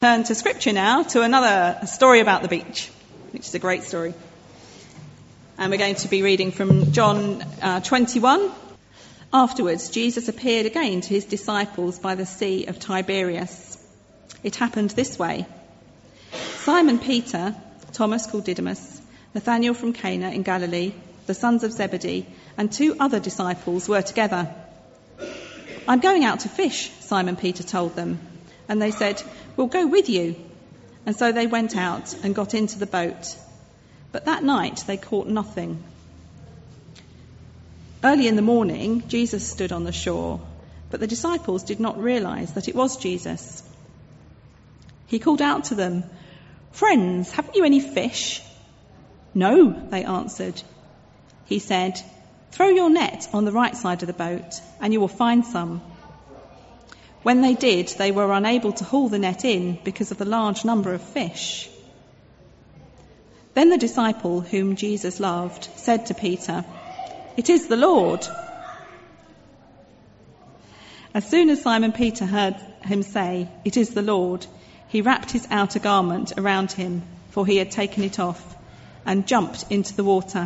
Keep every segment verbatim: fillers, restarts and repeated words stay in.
Turn to scripture now to another story about the beach, which is a great story. And we're going to be reading from John uh, twenty-one. Afterwards, Jesus appeared again to his disciples by the Sea of Tiberias. It happened this way. Simon Peter, Thomas called Didymus, Nathanael from Cana in Galilee, the sons of Zebedee, and two other disciples were together. "I'm going out to fish," Simon Peter told them. And they said, "We'll go with you." And so they went out and got into the boat. But that night they caught nothing. Early in the morning, Jesus stood on the shore, but the disciples did not realize that it was Jesus. He called out to them, "Friends, haven't you any fish?" "No," they answered. He said, "Throw your net on the right side of the boat, and you will find some." When they did, they were unable to haul the net in because of the large number of fish. Then the disciple whom Jesus loved said to Peter, "It is the Lord." As soon as Simon Peter heard him say, "It is the Lord," he wrapped his outer garment around him, for he had taken it off, and jumped into the water.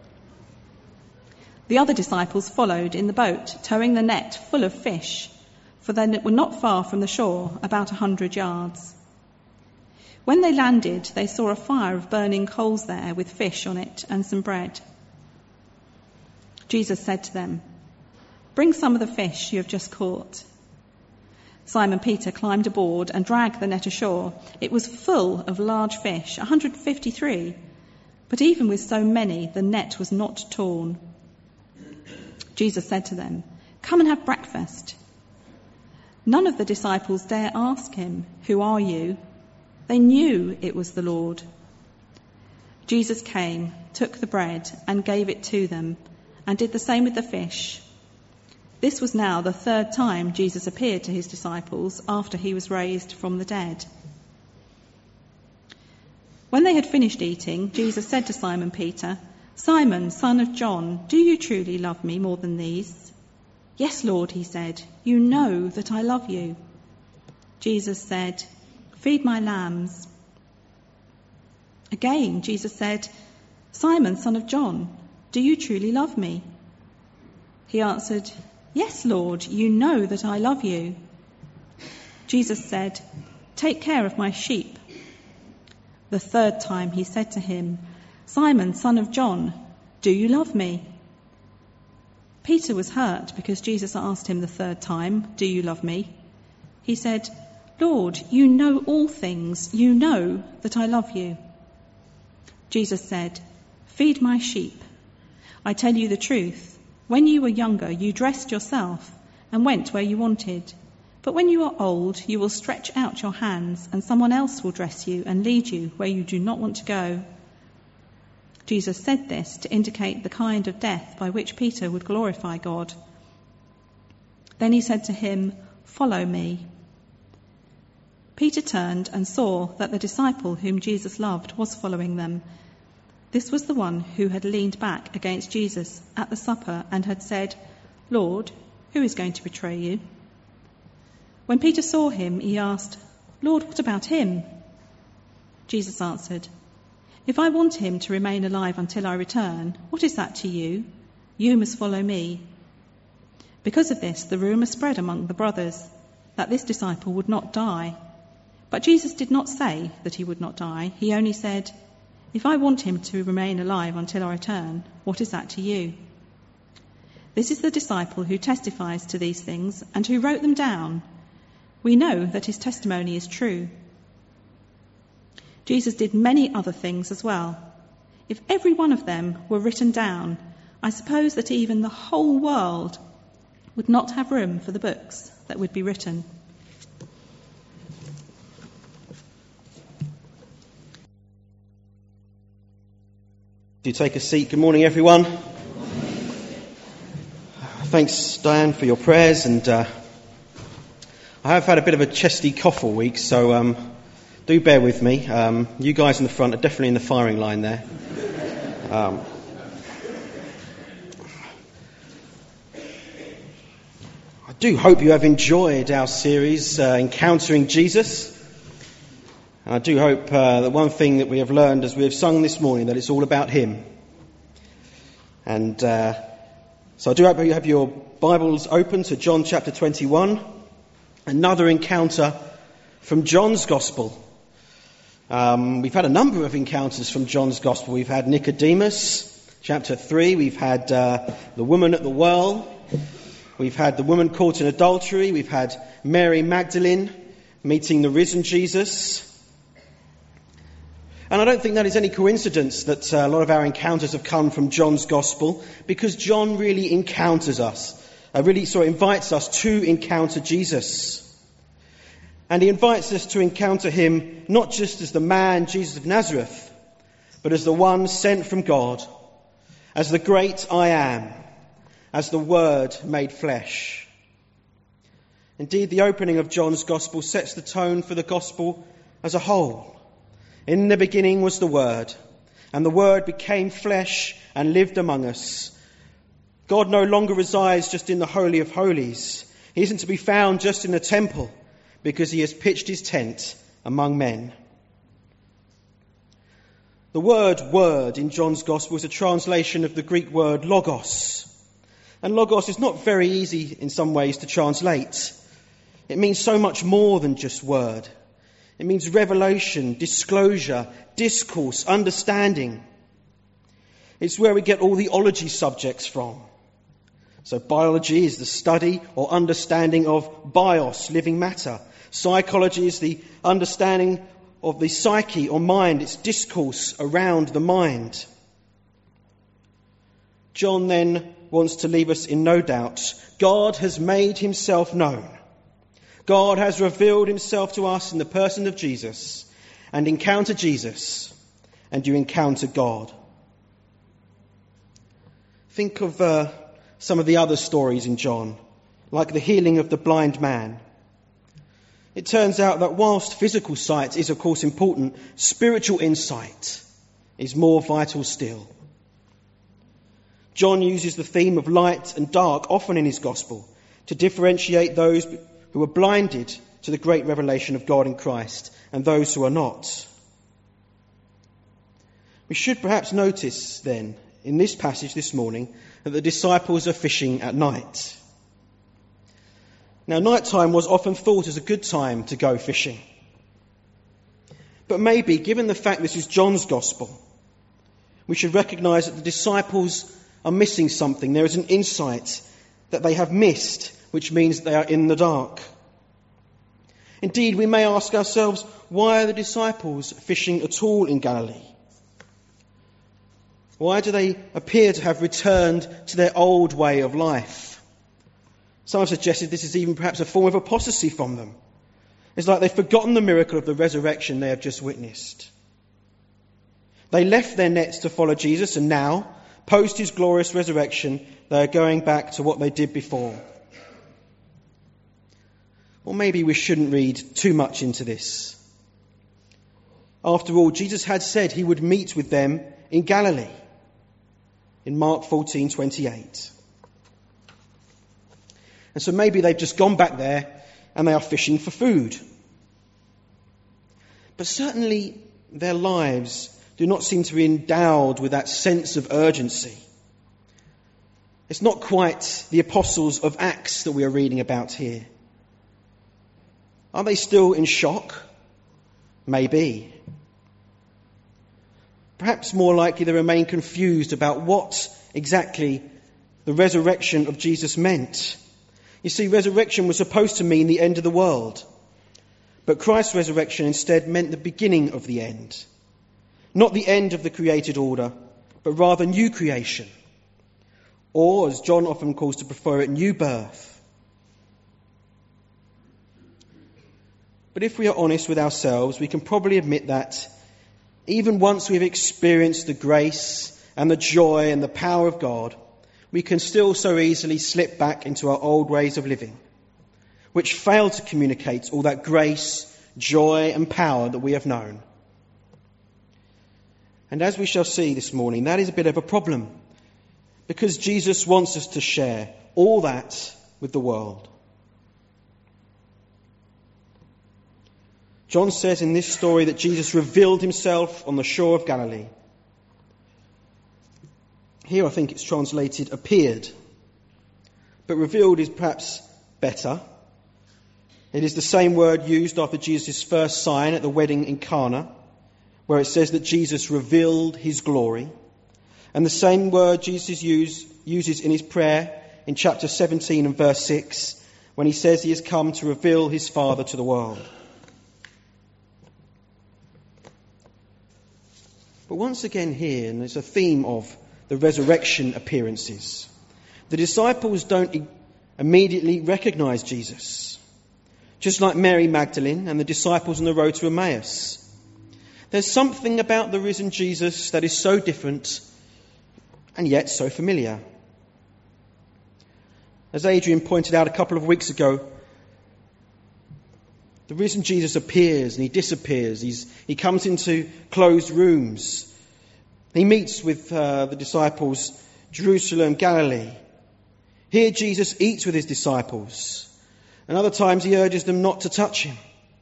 The other disciples followed in the boat, towing the net full of fish, for they were not far from the shore, about a hundred yards. When they landed, they saw a fire of burning coals there with fish on it and some bread. Jesus said to them, "Bring some of the fish you have just caught." Simon Peter climbed aboard and dragged the net ashore. It was full of large fish, one hundred fifty-three, but even with so many, the net was not torn. Jesus said to them, "Come and have breakfast." None of the disciples dare ask him, "Who are you?" They knew it was the Lord. Jesus came, took the bread and gave it to them, and did the same with the fish. This was now the third time Jesus appeared to his disciples after he was raised from the dead. When they had finished eating, Jesus said to Simon Peter, "Simon, son of John, do you truly love me more than these?" "Yes, Lord," he said, "you know that I love you." Jesus said, "Feed my lambs." Again, Jesus said, "Simon, son of John, do you truly love me?" He answered, "Yes, Lord, you know that I love you." Jesus said, "Take care of my sheep." The third time he said to him, "Simon, son of John, do you love me?" Peter was hurt because Jesus asked him the third time, "Do you love me?" He said, "Lord, you know all things. You know that I love you." Jesus said, "Feed my sheep. I tell you the truth. When you were younger, you dressed yourself and went where you wanted. But when you are old, you will stretch out your hands and someone else will dress you and lead you where you do not want to go." Jesus said this to indicate the kind of death by which Peter would glorify God. Then he said to him, "Follow me." Peter turned and saw that the disciple whom Jesus loved was following them. This was the one who had leaned back against Jesus at the supper and had said, "Lord, who is going to betray you?" When Peter saw him, he asked, "Lord, what about him?" Jesus answered, "If I want him to remain alive until I return, what is that to you? You must follow me." Because of this, the rumour spread among the brothers that this disciple would not die. But Jesus did not say that he would not die. He only said, "If I want him to remain alive until I return, what is that to you?" This is the disciple who testifies to these things and who wrote them down. We know that his testimony is true. Jesus did many other things as well. If every one of them were written down, I suppose that even the whole world would not have room for the books that would be written. Do take a seat. Good morning, everyone. Thanks, Diane, for your prayers. And uh, I have had a bit of a chesty cough all week, so um, do bear with me. Um, you guys in the front are definitely in the firing line there. Um, I do hope you have enjoyed our series, uh, Encountering Jesus. And I do hope uh, that one thing that we have learned as we have sung this morning, that it's all about him. And uh, so I do hope you have your Bibles open to John chapter twenty-one. Another encounter from John's Gospel. Um, we've had a number of encounters from John's Gospel. We've had Nicodemus, chapter three. We've had uh, the woman at the well. We've had the woman caught in adultery. We've had Mary Magdalene meeting the risen Jesus. And I don't think that is any coincidence that uh, a lot of our encounters have come from John's Gospel, because John really encounters us, uh, really sort of invites us to encounter Jesus. And he invites us to encounter him not just as the man, Jesus of Nazareth, but as the one sent from God, as the great I am, as the Word made flesh. Indeed, the opening of John's Gospel sets the tone for the Gospel as a whole. In the beginning was the Word, and the Word became flesh and lived among us. God no longer resides just in the Holy of Holies. He isn't to be found just in the temple, because he has pitched his tent among men. The word word in John's Gospel is a translation of the Greek word logos. And logos is not very easy in some ways to translate. It means so much more than just word. It means revelation, disclosure, discourse, understanding. It's where we get all the ology subjects from. So biology is the study or understanding of bios, living matter. Psychology is the understanding of the psyche or mind, its discourse around the mind. John then wants to leave us in no doubt. God has made himself known. God has revealed himself to us in the person of Jesus. And encounter Jesus, and you encounter God. Think of uh, some of the other stories in John, like the healing of the blind man. It turns out that whilst physical sight is of course important, spiritual insight is more vital still. John uses the theme of light and dark often in his gospel to differentiate those who are blinded to the great revelation of God in Christ and those who are not. We should perhaps notice then in this passage this morning that the disciples are fishing at night. Now, nighttime was often thought as a good time to go fishing. But maybe, given the fact this is John's Gospel, we should recognise that the disciples are missing something. There is an insight that they have missed, which means they are in the dark. Indeed, we may ask ourselves, why are the disciples fishing at all in Galilee? Why do they appear to have returned to their old way of life? Some have suggested this is even perhaps a form of apostasy from them. It's like they've forgotten the miracle of the resurrection they have just witnessed. They left their nets to follow Jesus, and now, post his glorious resurrection, they are going back to what they did before. Or maybe we shouldn't read too much into this. After all, Jesus had said he would meet with them in Galilee, in Mark fourteen twenty-eight. And so maybe they've just gone back there and they are fishing for food. But certainly their lives do not seem to be endowed with that sense of urgency. It's not quite the apostles of Acts that we are reading about here. Are they still in shock? Maybe. Perhaps more likely they remain confused about what exactly the resurrection of Jesus meant. You see, resurrection was supposed to mean the end of the world. But Christ's resurrection instead meant the beginning of the end. Not the end of the created order, but rather new creation. Or, as John often calls to prefer it, new birth. But if we are honest with ourselves, we can probably admit that even once we've experienced the grace and the joy and the power of God, we can still so easily slip back into our old ways of living, which fail to communicate all that grace, joy and power that we have known. And as we shall see this morning, that is a bit of a problem, because Jesus wants us to share all that with the world. John says in this story that Jesus revealed himself on the shore of Galilee. Here I think it's translated appeared, but revealed is perhaps better. It is the same word used after Jesus' first sign at the wedding in Cana, where it says that Jesus revealed his glory. And the same word Jesus use, uses in his prayer in chapter seventeen and verse six, when he says he has come to reveal his Father to the world. But once again here, and there's a theme of the resurrection appearances, the disciples don't immediately recognise Jesus, just like Mary Magdalene and the disciples on the road to Emmaus. There's something about the risen Jesus that is so different and yet so familiar. As Adrian pointed out a couple of weeks ago, the risen Jesus appears and he disappears. He's, he comes into closed rooms. He meets with uh, the disciples, Jerusalem, Galilee. Here Jesus eats with his disciples. And other times he urges them not to touch him.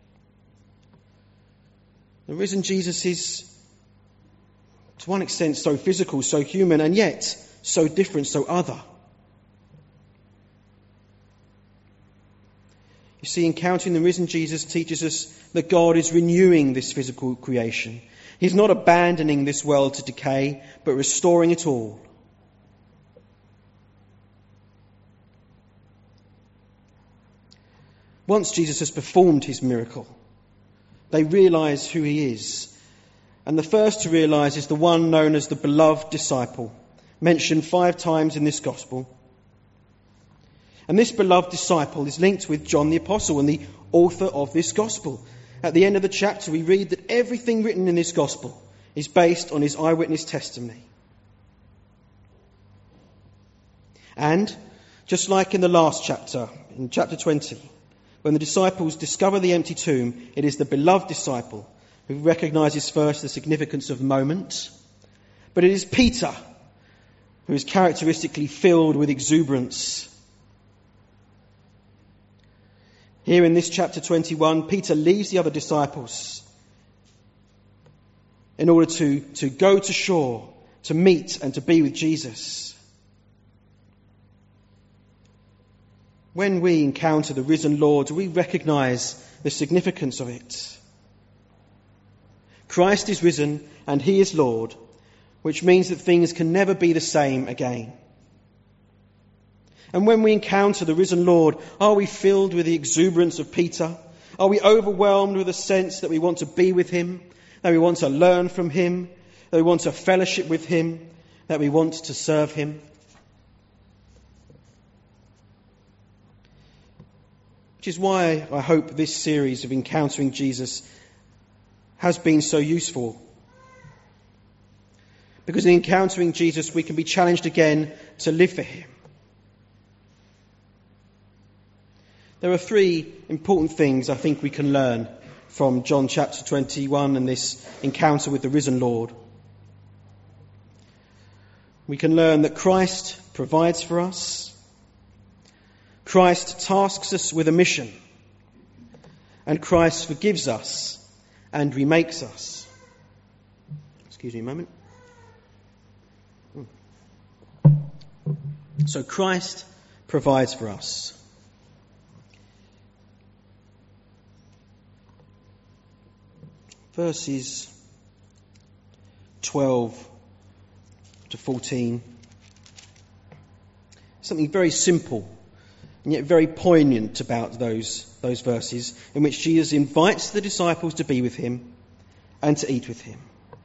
The risen Jesus is, to one extent, so physical, so human, and yet so different, so other. You see, encountering the risen Jesus teaches us that God is renewing this physical creation. He's not abandoning this world to decay, but restoring it all. Once Jesus has performed his miracle, they realise who he is. And the first to realise is the one known as the beloved disciple, mentioned five times in this gospel. And this beloved disciple is linked with John the Apostle and the author of this gospel. At the end of the chapter, we read that everything written in this gospel is based on his eyewitness testimony. And, just like in the last chapter, in chapter twenty, when the disciples discover the empty tomb, it is the beloved disciple who recognises first the significance of the moment. But it is Peter who is characteristically filled with exuberance. Here in this chapter twenty-one, Peter leaves the other disciples in order to, to go to shore, to meet and to be with Jesus. When we encounter the risen Lord, do we recognise the significance of it? Christ is risen and he is Lord, which means that things can never be the same again. And when we encounter the risen Lord, are we filled with the exuberance of Peter? Are we overwhelmed with a sense that we want to be with him, that we want to learn from him, that we want to fellowship with him, that we want to serve him? Which is why I hope this series of Encountering Jesus has been so useful. Because in encountering Jesus, we can be challenged again to live for him. There are three important things I think we can learn from John chapter twenty-one and this encounter with the risen Lord. We can learn that Christ provides for us. Christ tasks us with a mission. And Christ forgives us and remakes us. Excuse me a moment. So Christ provides for us. Verses twelve to fourteen. Something very simple and yet very poignant about those, those verses, in which Jesus invites the disciples to be with him and to eat with him.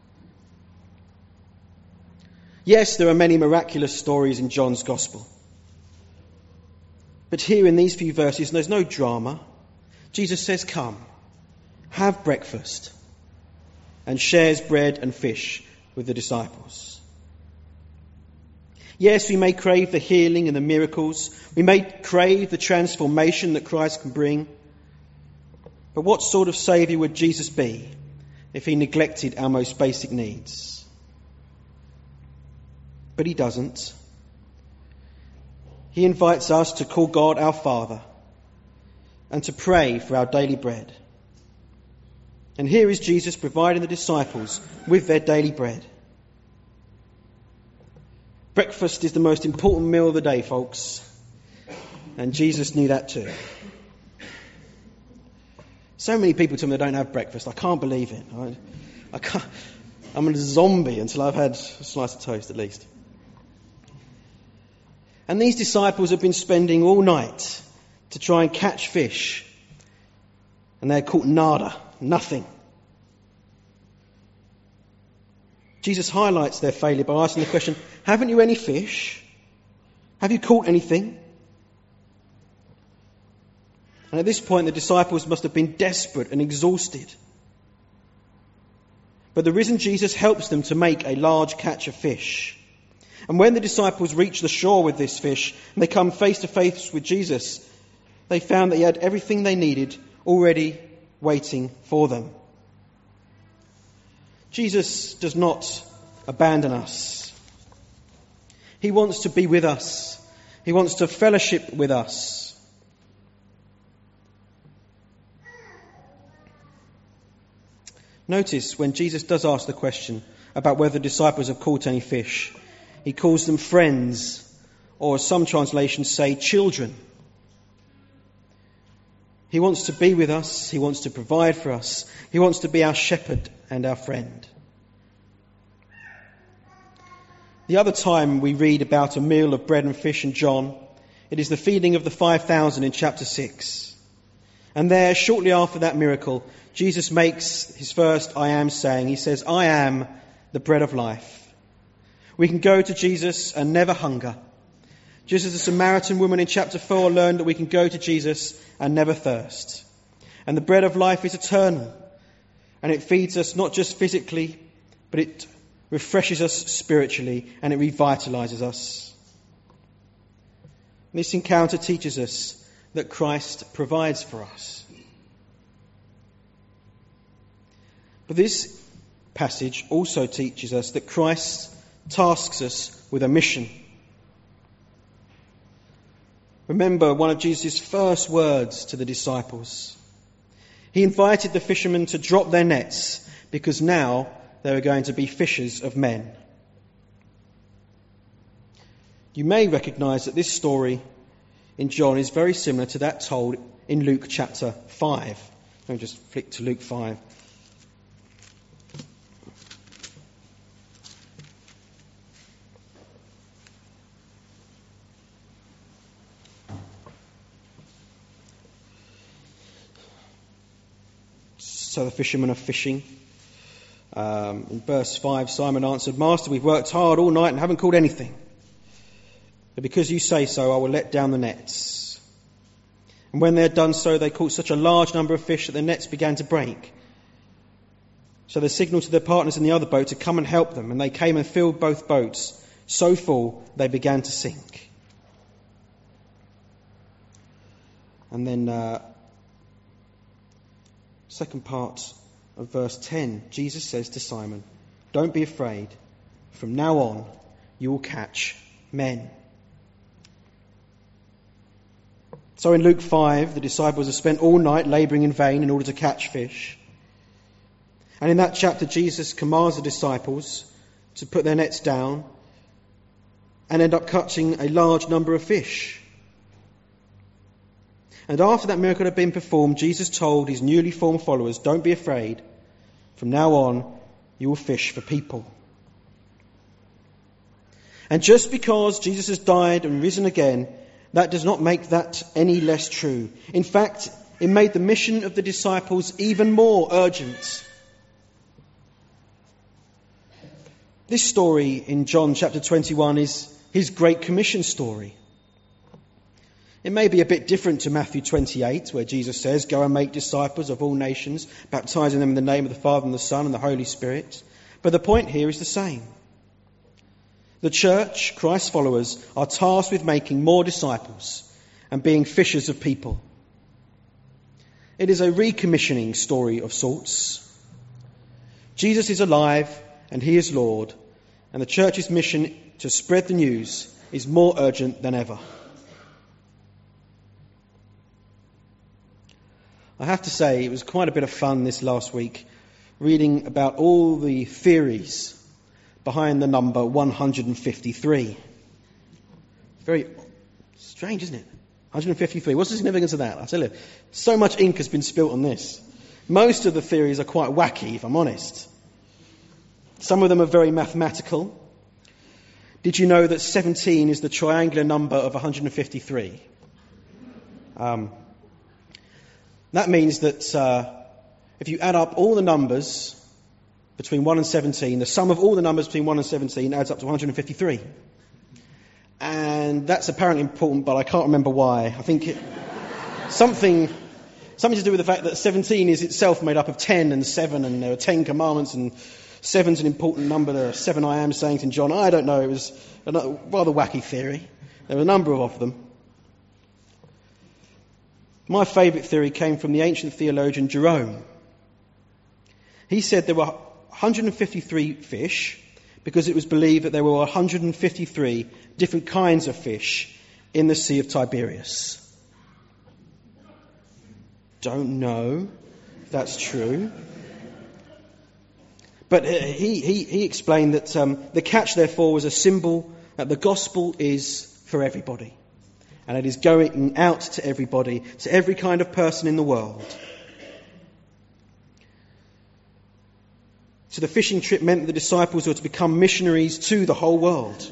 Yes, there are many miraculous stories in John's Gospel. But here in these few verses, there's no drama. Jesus says, "Come, have breakfast," and shares bread and fish with the disciples. Yes, we may crave the healing and the miracles. We may crave the transformation that Christ can bring. But what sort of saviour would Jesus be if he neglected our most basic needs? But he doesn't. He invites us to call God our Father and to pray for our daily bread. And here is Jesus providing the disciples with their daily bread. Breakfast is the most important meal of the day, folks. And Jesus knew that too. So many people tell me they don't have breakfast. I can't believe it. I, I can't, I'm a zombie until I've had a slice of toast at least. And these disciples have been spending all night to try and catch fish. And they're caught nada, nothing. Jesus highlights their failure by asking the question, haven't you any fish? Have you caught anything? And at this point, the disciples must have been desperate and exhausted. But the risen Jesus helps them to make a large catch of fish. And when the disciples reach the shore with this fish, and they come face to face with Jesus, they found that he had everything they needed already waiting for them. Jesus does not abandon us. He wants to be with us. He wants to fellowship with us. Notice when Jesus does ask the question about whether the disciples have caught any fish, he calls them friends, or as some translations say, children. He wants to be with us. He wants to provide for us. He wants to be our shepherd and our friend. The other time we read about a meal of bread and fish in John, it is the feeding of the five thousand in chapter six. And there, shortly after that miracle, Jesus makes his first I am saying. He says, I am the bread of life. We can go to Jesus and never hunger. Just as the Samaritan woman in chapter four learned that we can go to Jesus and never thirst. And the bread of life is eternal. And it feeds us not just physically, but it refreshes us spiritually and it revitalizes us. This encounter teaches us that Christ provides for us. But this passage also teaches us that Christ tasks us with a mission. Remember one of Jesus' first words to the disciples. He invited the fishermen to drop their nets because now they were going to be fishers of men. You may recognise that this story in John is very similar to that told in Luke chapter five. Let me just flick to Luke five. So the fishermen are fishing. Um, in verse five, Simon answered, Master, we've worked hard all night and haven't caught anything. But because you say so, I will let down the nets. And when they had done so, they caught such a large number of fish that the nets began to break. So they signalled to their partners in the other boat to come and help them. And they came and filled both boats, so full they began to sink. And then... Uh, Second part of verse ten, Jesus says to Simon, don't be afraid. From now on, you will catch men. So in Luke five, the disciples have spent all night labouring in vain in order to catch fish. And in that chapter, Jesus commands the disciples to put their nets down and end up catching a large number of fish. And after that miracle had been performed, Jesus told his newly formed followers, don't be afraid. From now on, you will fish for people. And just because Jesus has died and risen again, that does not make that any less true. In fact, it made the mission of the disciples even more urgent. This story in John chapter twenty-one is his Great Commission story. It may be a bit different to Matthew twenty-eight, where Jesus says, go and make disciples of all nations, baptizing them in the name of the Father and the Son and the Holy Spirit. But the point here is the same. The church, Christ's followers, are tasked with making more disciples and being fishers of people. It is a recommissioning story of sorts. Jesus is alive and he is Lord, and the church's mission to spread the news is more urgent than ever. I have to say, it was quite a bit of fun this last week reading about all the theories behind the number one hundred fifty-three. Very strange, isn't it? one hundred fifty-three. What's the significance of that? I'll tell you. So much ink has been spilt on this. Most of the theories are quite wacky, if I'm honest. Some of them are very mathematical. Did you know that seventeen is the triangular number of one hundred fifty-three? Um, that means that uh, if you add up all the numbers between one and seventeen, the sum of all the numbers between one and seventeen adds up to one hundred fifty-three. And that's apparently important, but I can't remember why. I think it, something something to do with the fact that seventeen is itself made up of ten and seven, and there are ten commandments, and seven's an important number. There are seven I am sayings in John. I don't know. It was a rather wacky theory. There are a number of them. My favourite theory came from the ancient theologian Jerome. He said there were one hundred fifty-three fish because it was believed that there were one hundred fifty-three different kinds of fish in the Sea of Tiberias. Don't know if that's true. But he, he, he explained that um, the catch, therefore, was a symbol that the gospel is for everybody. And it is going out to everybody, to every kind of person in the world. So the fishing trip meant that the disciples were to become missionaries to the whole world.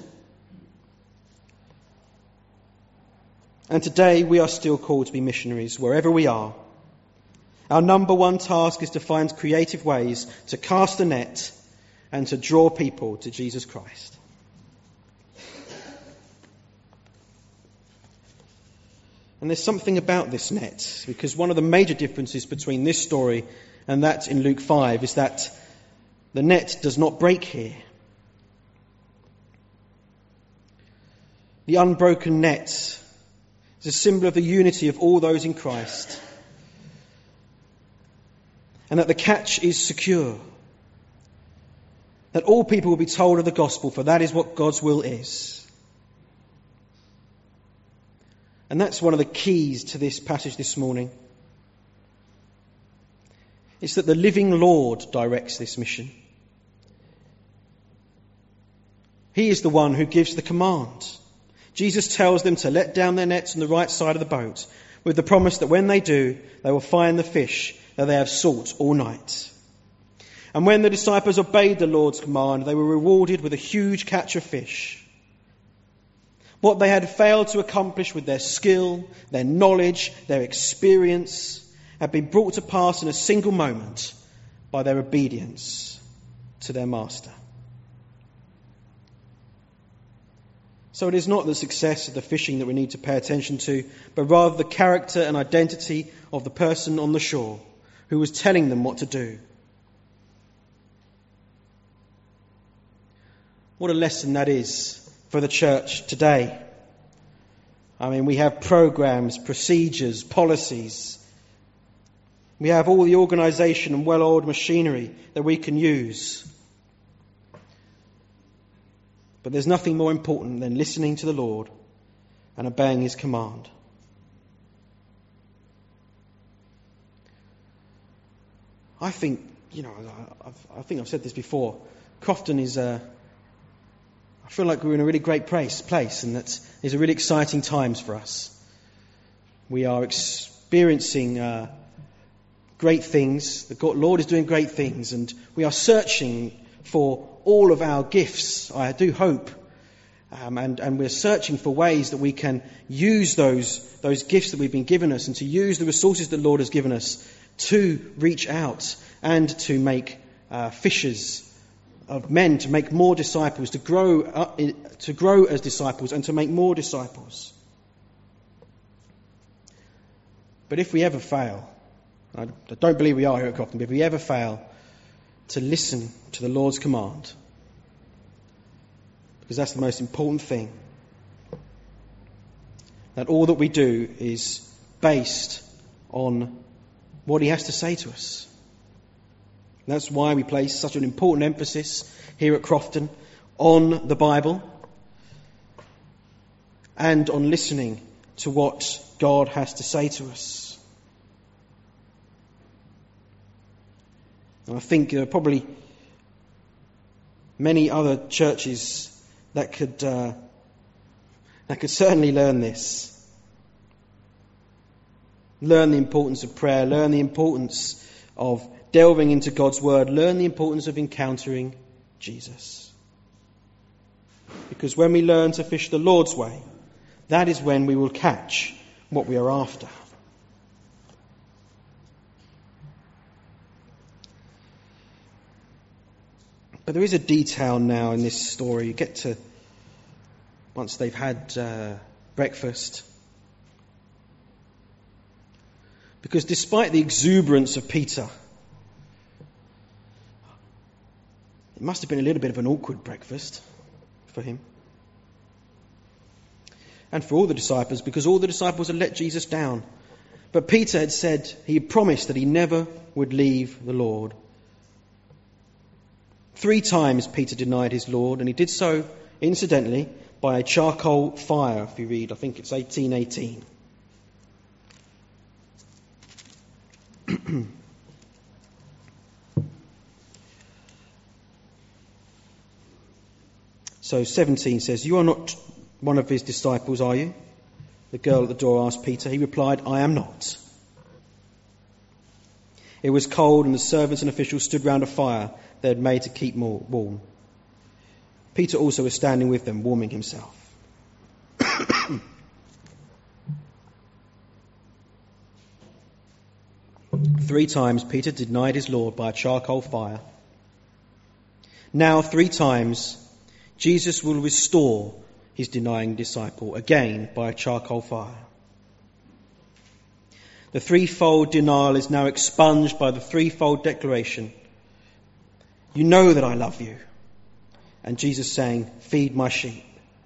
And today we are still called to be missionaries wherever we are. Our number one task is to find creative ways to cast a net and to draw people to Jesus Christ. And there's something about this net, because one of the major differences between this story and that in Luke five is that the net does not break here. The unbroken net is a symbol of the unity of all those in Christ. And that the catch is secure. That all people will be told of the gospel, for that is what God's will is. And that's one of the keys to this passage this morning. It's that the living Lord directs this mission. He is the one who gives the command. Jesus tells them to let down their nets on the right side of the boat, with the promise that when they do, they will find the fish that they have sought all night. And when the disciples obeyed the Lord's command, they were rewarded with a huge catch of fish. What they had failed to accomplish with their skill, their knowledge, their experience, had been brought to pass in a single moment by their obedience to their master. So it is not the success of the fishing that we need to pay attention to, but rather the character and identity of the person on the shore who was telling them what to do. What a lesson that is for the church today. I mean, we have programs, procedures, policies. We have all the organisation and well-oiled machinery that we can use. But there's nothing more important than listening to the Lord and obeying his command. I think, you know, I've, I think I've said this before. Crofton is a... I feel like we're in a really great place, place and that these are really exciting times for us. We are experiencing uh, great things. The God, Lord is doing great things, and we are searching for all of our gifts, I do hope. Um, and, and we're searching for ways that we can use those, those gifts that we've been given us, and to use the resources that the Lord has given us to reach out and to make uh, fishers of men, to make more disciples, to grow up, to grow as disciples and to make more disciples. But if we ever fail, I don't believe we are here at Crofton, but if we ever fail to listen to the Lord's command, because that's the most important thing, that all that we do is based on what he has to say to us. And that's why we place such an important emphasis here at Crofton on the Bible and on listening to what God has to say to us. And I think there are probably many other churches that could uh, that could certainly learn this. Learn the importance of prayer, learn the importance of delving into God's word, learn the importance of encountering Jesus. Because when we learn to fish the Lord's way, that is when we will catch what we are after. But there is a detail now in this story. You get to, once they've had uh, breakfast, because despite the exuberance of Peter, it must have been a little bit of an awkward breakfast for him. And for all the disciples, because all the disciples had let Jesus down. But Peter had said, he had promised that he never would leave the Lord. Three times Peter denied his Lord, and he did so, incidentally, by a charcoal fire, if you read, I think it's eighteen eighteen. So seventeen says, "You are not one of his disciples, are you?" The girl at the door asked Peter. He replied, "I am not." It was cold, and the servants and officials stood round a fire they had made to keep more warm. Peter also was standing with them, warming himself. Three times Peter denied his Lord by a charcoal fire. Now three times Jesus will restore his denying disciple, again by a charcoal fire. The threefold denial is now expunged by the threefold declaration. You know that I love you. And Jesus saying, feed my sheep.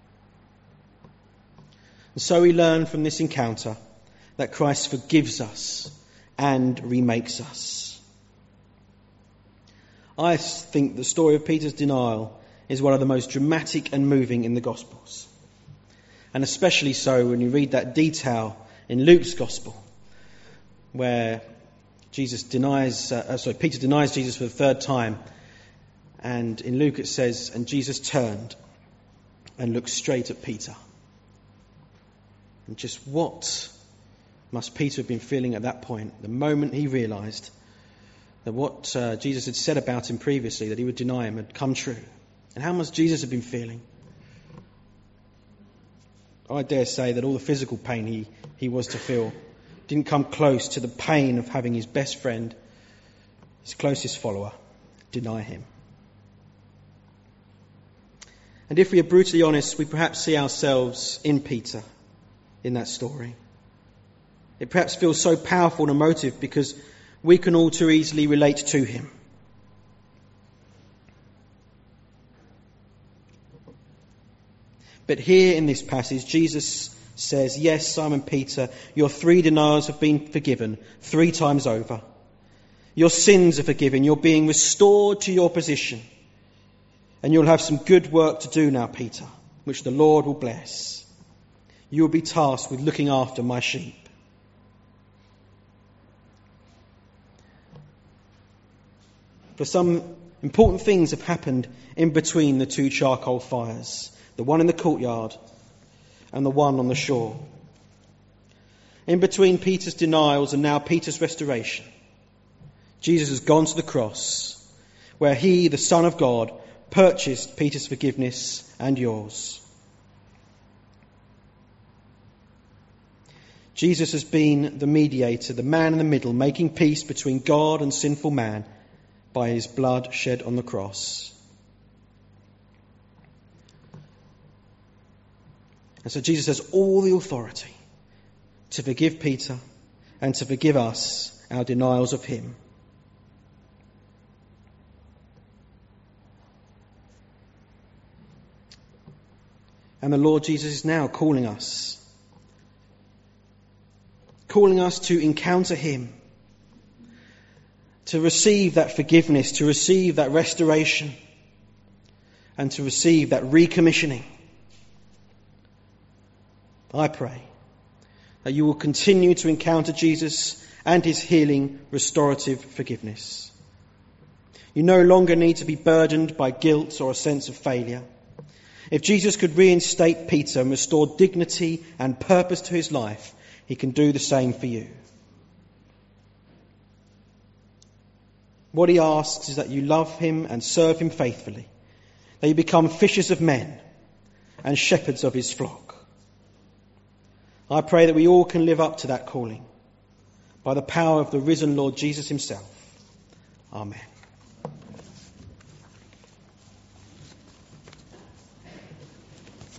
And so we learn from this encounter that Christ forgives us and remakes us. I think the story of Peter's denial is one of the most dramatic and moving in the Gospels. And especially so when you read that detail in Luke's Gospel, where Jesus denies, uh, sorry, Peter denies Jesus for the third time. And in Luke it says, and Jesus turned and looked straight at Peter. And just what must Peter have been feeling at that point, the moment he realised that what uh, Jesus had said about him previously, that he would deny him, had come true. And how must Jesus have been feeling? I dare say that all the physical pain he, he was to feel didn't come close to the pain of having his best friend, his closest follower, deny him. And if we are brutally honest, we perhaps see ourselves in Peter in that story. It perhaps feels so powerful and emotive because we can all too easily relate to him. But here in this passage, Jesus says, yes, Simon Peter, your three denials have been forgiven three times over. Your sins are forgiven. You're being restored to your position. And you'll have some good work to do now, Peter, which the Lord will bless. You will be tasked with looking after my sheep. For some important things have happened in between the two charcoal fires, the one in the courtyard and the one on the shore. In between Peter's denials and now Peter's restoration, Jesus has gone to the cross, where he, the Son of God, purchased Peter's forgiveness and yours. Jesus has been the mediator, the man in the middle, making peace between God and sinful man by his blood shed on the cross. And so Jesus has all the authority to forgive Peter and to forgive us our denials of him. And the Lord Jesus is now calling us, calling us to encounter him, to receive that forgiveness, to receive that restoration, and to receive that recommissioning. I pray that you will continue to encounter Jesus and his healing, restorative forgiveness. You no longer need to be burdened by guilt or a sense of failure. If Jesus could reinstate Peter and restore dignity and purpose to his life, he can do the same for you. What he asks is that you love him and serve him faithfully, that you become fishers of men and shepherds of his flock. I pray that we all can live up to that calling by the power of the risen Lord Jesus himself. Amen.